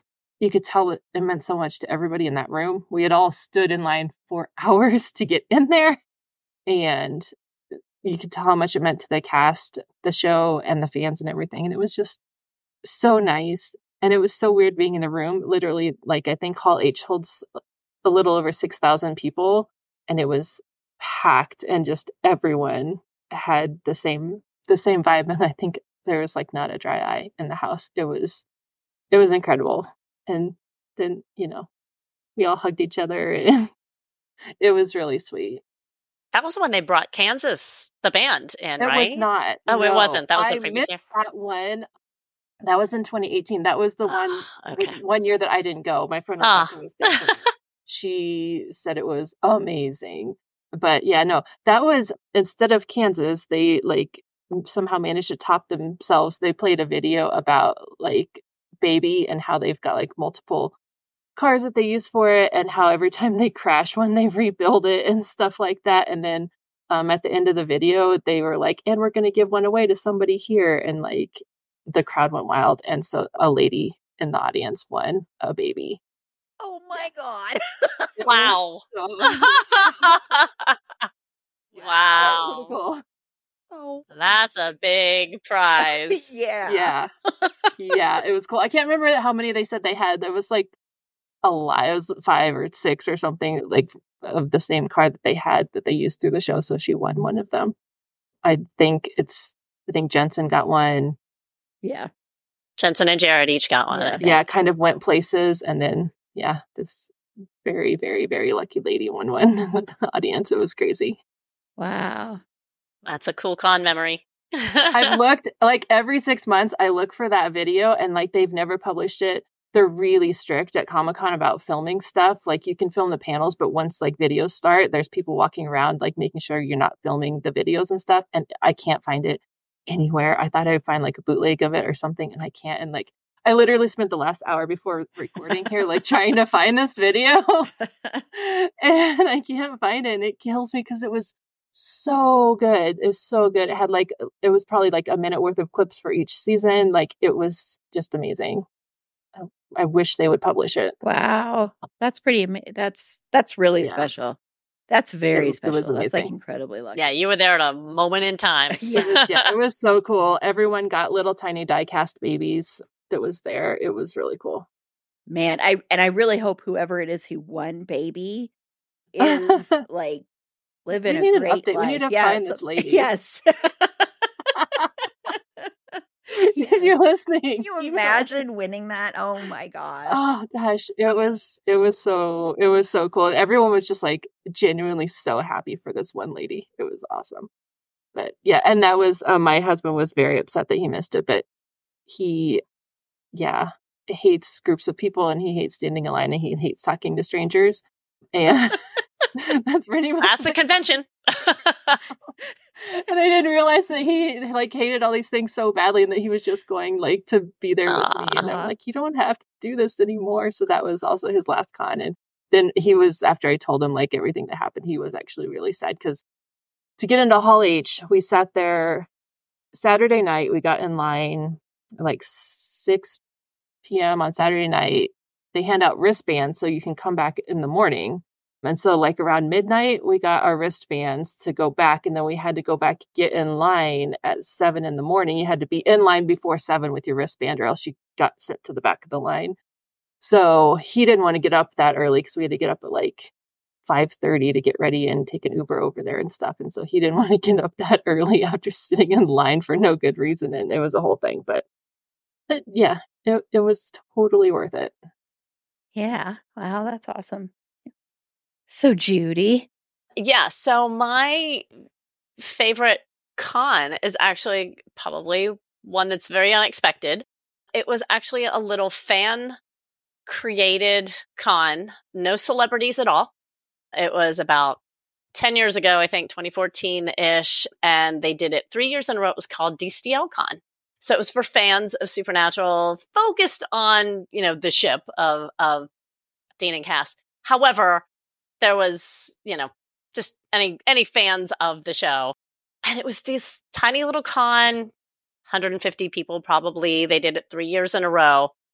you could tell that it meant so much to everybody in that room. We had all stood in line for hours to get in there, and you could tell how much it meant to the cast, the show, and the fans and everything. And it was just so nice. And it was so weird being in the room. Literally, like, I think Hall H holds a little over six thousand people, and it was packed, and just everyone had the same the same vibe. And I think there was like not a dry eye in the house. It was it was incredible. And then, you know, we all hugged each other, and it was really sweet. That was when they brought Kansas, the band, in, It right? was not. Oh, no. it wasn't. That was the I previous missed year. that one. That was in twenty eighteen. That was the one Okay. the one year that I didn't go. My friend was Ah. watching was there. but She said it was amazing. But yeah, no, that was, instead of Kansas, they like somehow managed to top themselves. They played a video about like Baby and how they've got like multiple cars that they use for it, and how every time they crash one, they rebuild it and stuff like that. And then um, at the end of the video, they were like, and we're going to give one away to somebody here. And like the crowd went wild. And so a lady in the audience won a Baby. Oh my God. Wow. So, Wow. pretty cool. Oh, That's a big prize. yeah. Yeah. Yeah, it was cool. I can't remember how many they said they had. There was like a lot. It was five or six or something, like of the same car that they had that they used through the show. So she won one of them. I think it's, I think Jensen got one. Yeah. Jensen and Jared each got one. I Yeah. think. Yeah, kind of went places. And then, yeah, this very, very, very lucky lady won one in the audience. It was crazy. Wow. That's a cool con memory. I've looked, like, every six months, I look for that video, and, like, they've never published it. They're really strict at Comic-Con about filming stuff. Like, you can film the panels, but once, like, videos start, there's people walking around, like, making sure you're not filming the videos and stuff, and I can't find it anywhere. I thought I would find, like, a bootleg of it or something, and I can't. And, like, I literally spent the last hour before recording here, like, trying to find this video, and I can't find it, and it kills me because it was so good. It's so good. It had like, it was probably like a minute worth of clips for each season. Like, it was just amazing. I, I wish they would publish it. Wow. That's pretty ama- that's that's really Yeah. special. That's very It was- it special. was That's like amazing. incredibly lucky. Yeah, you were there at a moment in time. Yeah. It was, yeah, it was so cool. Everyone got little tiny die cast babies that was there. It was really cool. Man, I and I really hope whoever it is who won Baby is like living We a need an great update. We life. need to yeah, find it's- this lady. Yes. If you're listening, Can you email. imagine winning that? Oh my gosh. Oh gosh, it was it was so it was so cool. Everyone was just like genuinely so happy for this one lady. It was awesome. But yeah, and that was uh, my husband was very upset that he missed it, but he yeah, hates groups of people, and he hates standing in line, and he hates talking to strangers. And that's pretty much That's a convention. And I didn't realize that he like hated all these things so badly, and that he was just going like to be there with me. And Uh-huh. I'm like, you don't have to do this anymore. So that was also his last con. And then he was, after I told him like everything that happened, he was actually really sad because to get into Hall H, we sat there Saturday night. We got in line at like six p.m. on Saturday night. They hand out wristbands so you can come back in the morning. And so like around midnight, we got our wristbands to go back. And then we had to go back, get in line at seven in the morning. You had to be in line before seven with your wristband, or else you got sent to the back of the line. So he didn't want to get up that early because we had to get up at like five thirty to get ready and take an Uber over there and stuff. And so he didn't want to get up that early after sitting in line for no good reason. And it was a whole thing. But, but yeah, it, it was totally worth it. Yeah. Wow, that's awesome. So Judy. Yeah, so my favorite con is actually probably one that's very unexpected. It was actually a little fan created con, no celebrities at all. It was about ten years ago, I think twenty fourteen ish, and they did it three years in a row. It was called D C L Con. So it was for fans of Supernatural, focused on, you know, the ship of, of Dean and Cass. However, there was, you know, just any any fans of the show. And it was this tiny little con, one hundred fifty people probably. They did it three years in a row.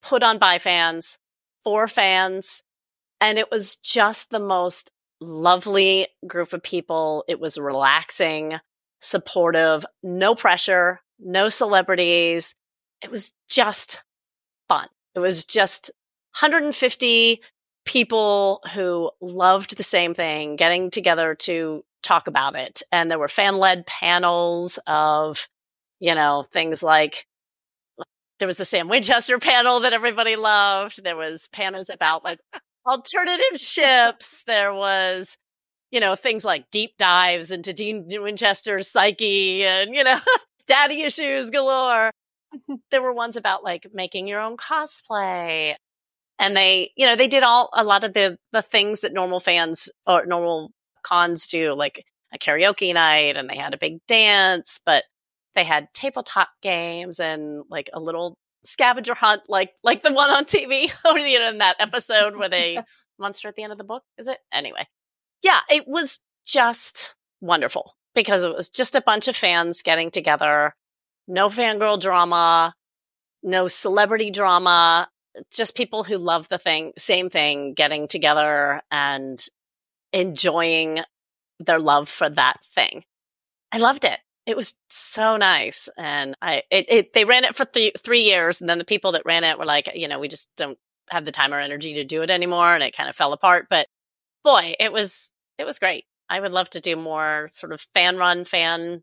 put on by fans, for fans. And it was just the most lovely group of people. It was relaxing, supportive, no pressure, no celebrities. It was just fun. It was just one hundred fifty people who loved the same thing, getting together to talk about it. And there were fan-led panels of, you know, things like, there was the Sam Winchester panel that everybody loved. There was panels about like alternative ships. There was, you know, things like deep dives into Dean Winchester's psyche and, you know, daddy issues galore. There were ones about like making your own cosplay. And they, you know, they did all, a lot of the, the things that normal fans or normal cons do, like a karaoke night, and they had a big dance, but they had tabletop games and like a little scavenger hunt, like like the one on T V, or you know, in that episode where they monster at the end of the book, is it? Anyway, yeah, it was just wonderful because it was just a bunch of fans getting together, no fangirl drama, no celebrity drama, just people who love the thing, same thing, getting together and enjoying their love for that thing. I loved it. It was so nice. And I, it, it, they ran it for th- three years. And then the people that ran it were like, you know, we just don't have the time or energy to do it anymore. And it kind of fell apart. But boy, it was, it was great. I would love to do more sort of fan run, fan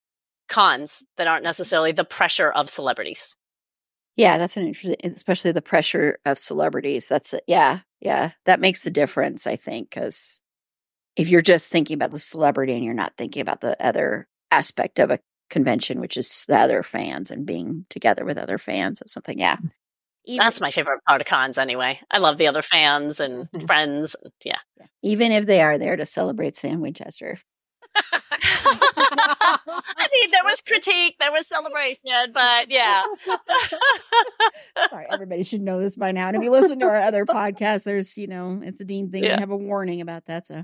cons that aren't necessarily the pressure of celebrities. Yeah, that's an interesting, especially the pressure of celebrities. That's it. Yeah, yeah. That makes a difference, I think, because if you're just thinking about the celebrity and you're not thinking about the other aspect of a convention, which is the other fans and being together with other fans of something. Yeah. Even, That's my favorite part of cons anyway. I love the other fans and friends. Yeah. yeah. Even if they are there to celebrate Sam Winchester. I mean, there was critique, there was celebration, but yeah. Sorry, everybody should know this by now. And if you listen to our other podcasts, there's, you know, it's the Dean thing. Yeah. We have a warning about that. So,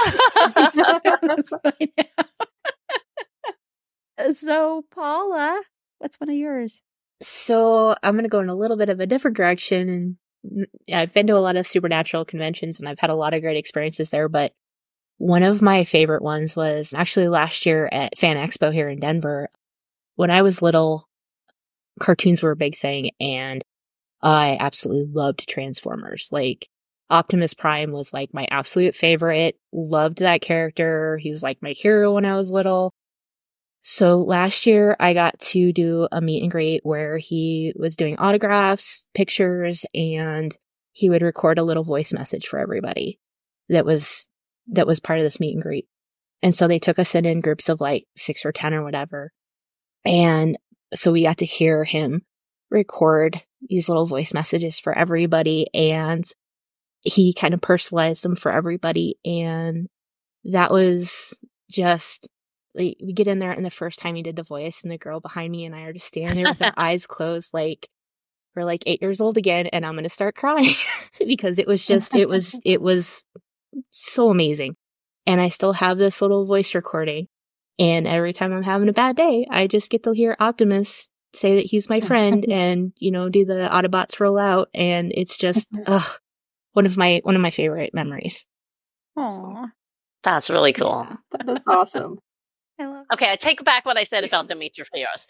so Paula, what's one of yours? So I'm going to go in a little bit of a different direction. And I've been to a lot of Supernatural conventions and I've had a lot of great experiences there, but one of my favorite ones was actually last year at Fan Expo here in Denver. When I was little, cartoons were a big thing, and I absolutely loved Transformers. Like, Optimus Prime was like my absolute favorite. Loved that character. He was like my hero when I was little. So last year I got to do a meet and greet where he was doing autographs, pictures, and he would record a little voice message for everybody that was that was part of this meet and greet. And so they took us in in groups of like six or ten or whatever. And so we got to hear him record these little voice messages for everybody. And he kind of personalized them for everybody. And that was just, like, we get in there and the first time he did the voice and the girl behind me and I are just standing there with our eyes closed, like we're like eight years old again. And I'm going to start crying because it was just, it was, it was so amazing. And I still have this little voice recording. And every time I'm having a bad day, I just get to hear Optimus say that he's my friend and, you know, do the Autobots roll out. And it's just, ugh, one of my, one of my favorite memories. Aww. That's really cool. Yeah, that is awesome. I love Okay, I take back what I said about Dimitri Fieros.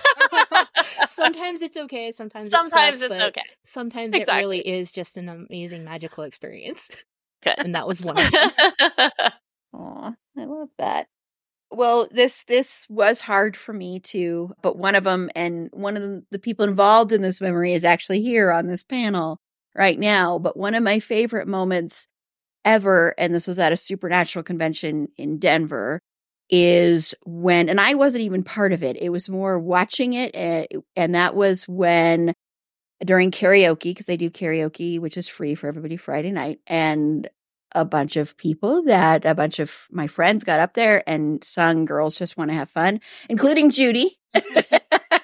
Sometimes it's okay. Sometimes, sometimes it sucks, it's okay. Sometimes exactly. it really is just an amazing magical experience. Good. And that was one of them. Aw, I love that. Well, this this was hard for me too, but one of them, and one of the, the people involved in this memory is actually here on this panel right now. But one of my favorite moments ever, and this was at a Supernatural convention in Denver, is when, and I wasn't even part of it. It was more watching it, and, and that was when during karaoke, because they do karaoke, which is free for everybody Friday night, and a bunch of people that a bunch of my friends got up there and sung Girls Just Want to Have Fun, including Judy. It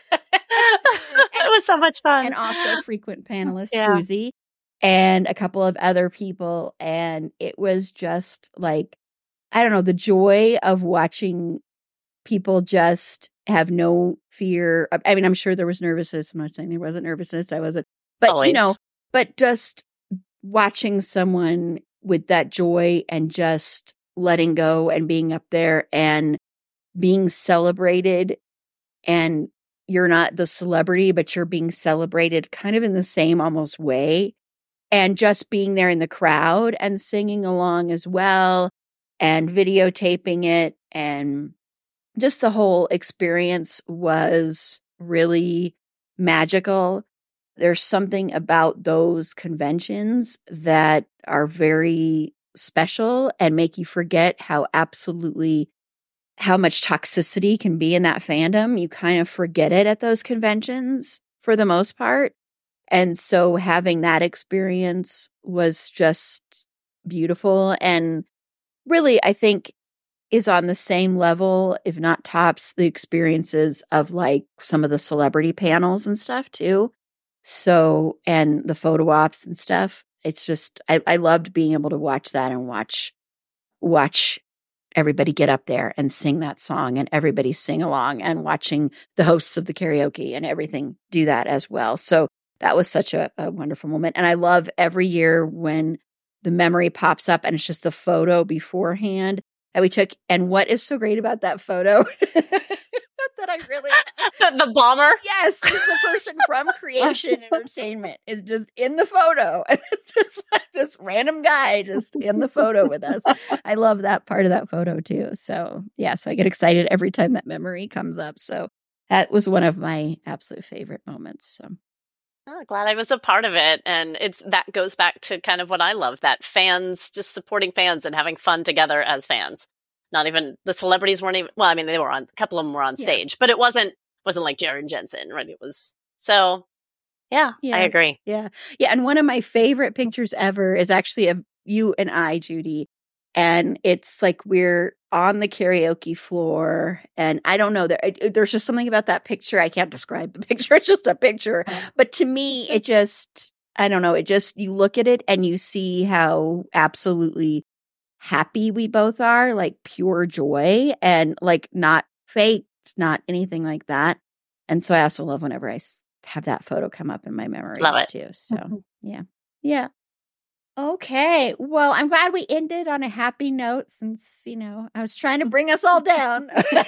was so much fun. And also frequent panelist Yeah. Susie and a couple of other people. And it was just like, I don't know, the joy of watching people just have no fear. I mean, I'm sure there was nervousness. I'm not saying there wasn't nervousness. I wasn't. But, Always. you know, but just watching someone with that joy and just letting go and being up there and being celebrated, and you're not the celebrity, but you're being celebrated kind of in the same almost way, and just being there in the crowd and singing along as well and videotaping it, and just the whole experience was really magical. There's something about those conventions that are very special and make you forget how absolutely how much toxicity can be in that fandom. You kind of forget it at those conventions for the most part. And so having that experience was just beautiful, and really, I think, is on the same level, if not tops, the experiences of like some of the celebrity panels and stuff too. So, and the photo ops and stuff. It's just, I, I loved being able to watch that and watch, watch everybody get up there and sing that song and everybody sing along, and watching the hosts of the karaoke and everything do that as well. So that was such a, a wonderful moment. And I love every year when the memory pops up and it's just the photo beforehand that we took. And what is so great about that photo that I really the, the bomber. Yes, is the person from Creation Entertainment is just in the photo, and it's just like this random guy just in the photo with us. I love that part of that photo too. So yeah, so I get excited every time that memory comes up. So that was one of my absolute favorite moments. So Oh, glad I was a part of it. And it's that goes back to kind of what I love, that fans, just supporting fans and having fun together as fans. Not even the celebrities weren't even, well, I mean, they were on, a couple of them were on Yeah. stage, but it wasn't, wasn't like Jared Jensen, right? It was, so yeah, Yeah. I agree. yeah, yeah. And one of my favorite pictures ever is actually of you and I, Judy. And it's like we're on the karaoke floor, and I don't know, there, it, there's just something about that picture. I can't describe the picture. It's just a picture. But to me, it just, I don't know, it just, you look at it and you see how absolutely happy we both are, like pure joy, and like not faked, not anything like that. And so I also love whenever I s- have that photo come up in my memories Love it. too. So Mhm. yeah. Yeah. Okay. Well, I'm glad we ended on a happy note, since, you know, I was trying to bring us all down.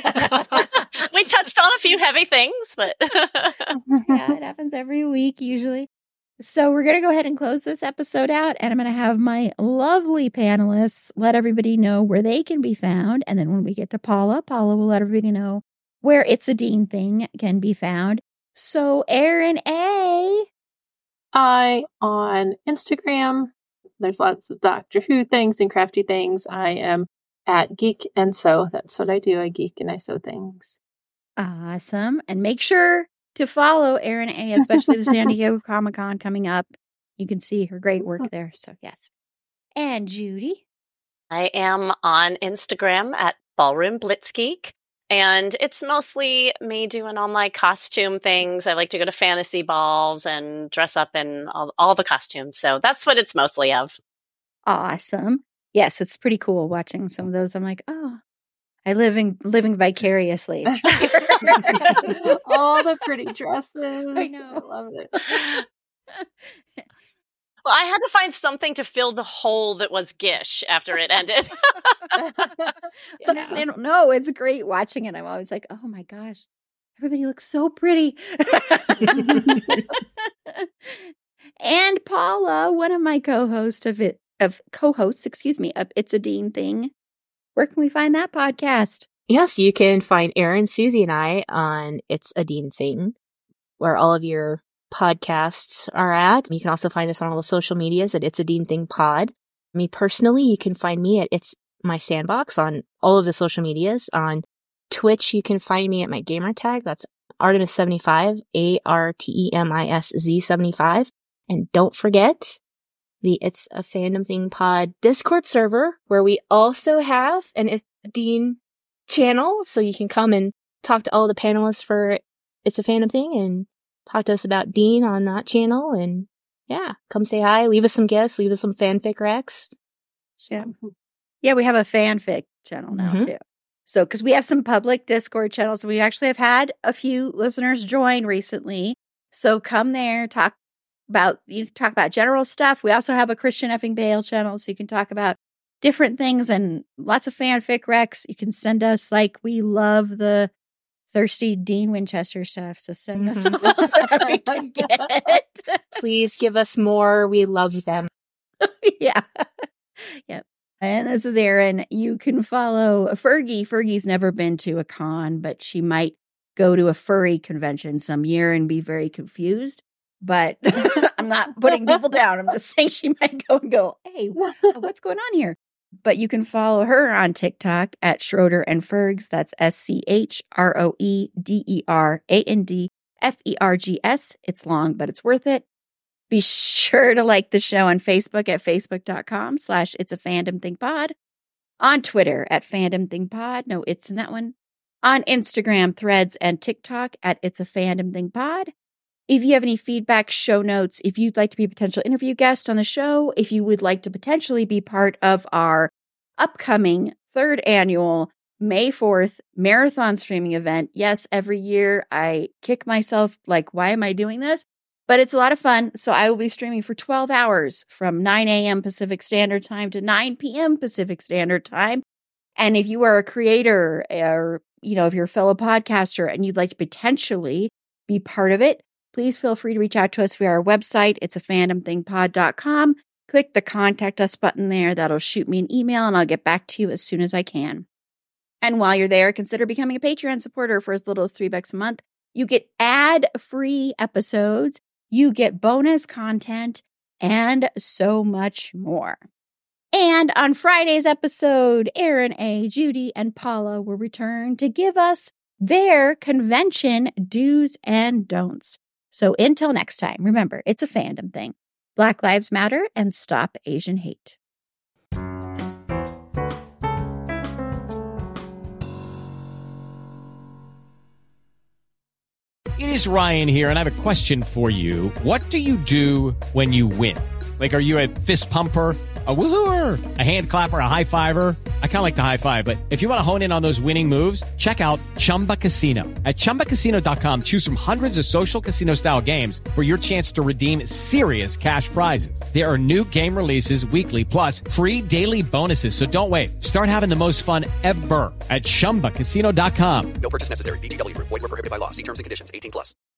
We touched on a few heavy things, but Yeah, it happens every week usually. So we're going to go ahead and close this episode out, and I'm going to have my lovely panelists let everybody know where they can be found. And then when we get to Paula, Paula will let everybody know where It's a Dean Thing can be found. So Erin A. I on Instagram. There's lots of Doctor Who things and crafty things. I am at Geek and Sew. That's what I do. I geek and I sew things. Awesome. And make sure to follow Erin A., especially with San Diego Comic Con coming up. You can see her great work there. So yes. And Judy. I am on Instagram at Ballroom Blitzgeek, and it's mostly me doing all my costume things. I like to go to fantasy balls and dress up in all, all the costumes. So that's what it's mostly of. Awesome. Yes, it's pretty cool watching some of those. I'm like, oh, I live in living vicariously. All the pretty dresses. I know. I love it. Well, I had to find something to fill the hole that was Gish after it ended. And I, I don't know. It's great watching it. I'm always like, oh my gosh, everybody looks so pretty. And Paula, one of my co-hosts of it, of co-hosts, excuse me, of It's a Dean Thing. Where can we find that podcast? Yes, you can find Erin, Susie, and I on It's a Dean Thing, where all of your podcasts are at. You can also find us on all the social medias at It's a Dean Thing Pod. Me personally, you can find me at It's My Sandbox on all of the social medias. On Twitch, you can find me at my gamer tag. That's Artemis seventy-five, A R T E M I S Z seventy-five. And don't forget the It's a Fandom Thing Pod Discord server, where we also have an It's a Dean channel, so you can come and talk to all the panelists for It's a Fandom Thing and talk to us about Dean on that channel. And yeah, come say hi, leave us some gifts, leave us some fanfic recs. So, Yeah. Yeah, we have a fanfic channel now Mhm. too. So, because we have some public Discord channels, and we actually have had a few listeners join recently. So come there, talk about, you talk about general stuff. We also have a Christian effing Bale channel, so you can talk about different things and lots of fanfic recs. You can send us, like, we love the thirsty Dean Winchester stuff, so send us Mhm. all that we can get. Please give us more. We love them. Yeah. Yep. And this is Erin. You can follow Fergie. Fergie's never been to a con, but she might go to a furry convention some year and be very confused. But I'm not putting people down. I'm just saying she might go and go, hey, what's going on here? But you can follow her on TikTok at Schroeder and Fergs. That's S C H R O E D E R A N D F E R G S. It's long, but it's worth it. Be sure to like the show on Facebook at facebook.com slash It's a Fandom Thing Pod. On Twitter at Fandom Thing Pod. No, it's in that one. On Instagram, Threads, and TikTok at It's a Fandom Thing Pod. If you have any feedback, show notes, if you'd like to be a potential interview guest on the show, if you would like to potentially be part of our upcoming third annual May fourth marathon streaming event. Yes, every year I kick myself like, why am I doing this? But it's a lot of fun. So I will be streaming for twelve hours from nine a.m. Pacific Standard Time to nine p.m. Pacific Standard Time. And if you are a creator or, you know, if you're a fellow podcaster and you'd like to potentially be part of it, please feel free to reach out to us via our website. It's a fandom thing pod dot com. Click the contact us button there. That'll shoot me an email and I'll get back to you as soon as I can. And while you're there, consider becoming a Patreon supporter for as little as three bucks a month. You get ad-free episodes, you get bonus content, and so much more. And on Friday's episode, Erin A., Judy, and Paula will return to give us their convention do's and don'ts. So until next time, remember, it's a fandom thing. Black Lives Matter and stop Asian hate. It is Ryan here, and I have a question for you. What do you do when you win? Like, are you a fist pumper, a woohooer, a hand clapper, a high fiver? I kind of like the high five, but if you want to hone in on those winning moves, check out Chumba Casino. At chumba casino dot com, choose from hundreds of social casino style games for your chance to redeem serious cash prizes. There are new game releases weekly, plus free daily bonuses. So don't wait. Start having the most fun ever at chumba casino dot com. No purchase necessary. V G W Group. Void where prohibited by law. See terms and conditions. eighteen plus.